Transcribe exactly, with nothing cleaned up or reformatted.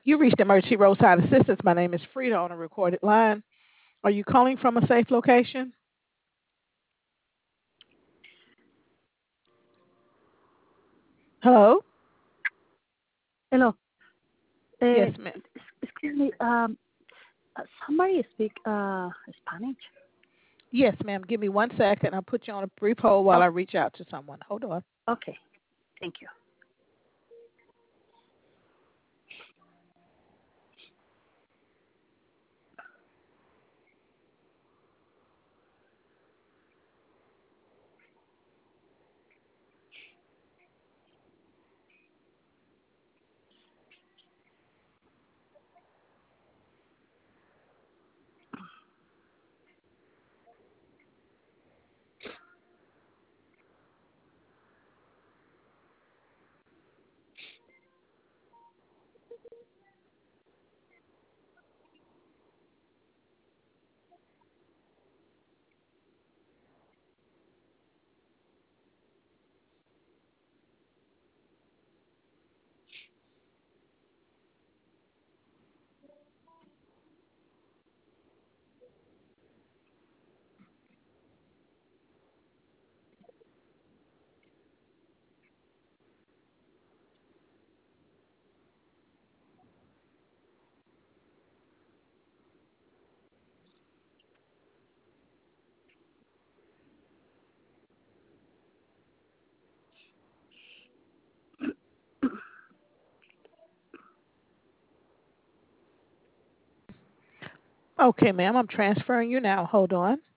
You reached Emergency Roadside Assistance. My name is Frida on a recorded line. Are you calling from a safe location? Hello? Hello. Uh, Yes, ma'am. excuse me. Um, uh, somebody speak uh Spanish? Yes, ma'am. Give me one second. I'll put you on a brief hold while Oh, I reach out to someone. Hold on. okay. Thank you. Okay, ma'am. I'm transferring you now. Hold on.